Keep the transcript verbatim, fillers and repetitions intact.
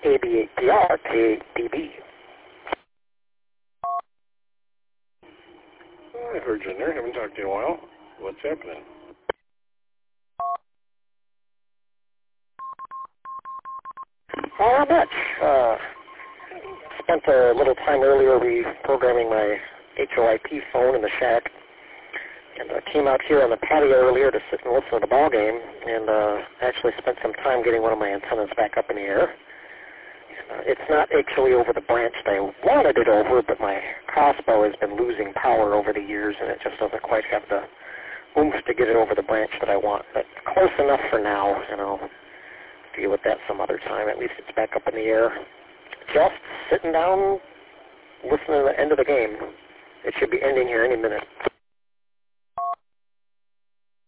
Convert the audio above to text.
A B eight P R K D B. Hi, Virgin there. Haven't talked to you in a while. What's happening? Oh, not much. Uh, spent a little time earlier reprogramming my H O I P phone in the shack, and uh, came out here on the patio earlier to sit and listen to the ball game, and uh, actually spent some time getting one of my antennas back up in the air. Uh, it's not actually over the branch that I wanted it over, but my crossbow has been losing power over the years, and it just doesn't quite have the oomph to get it over the branch that I want. But close enough for now, and I'll deal with that some other time. At least it's back up in the air. Just sitting down, listening to the end of the game. It should be ending here any minute.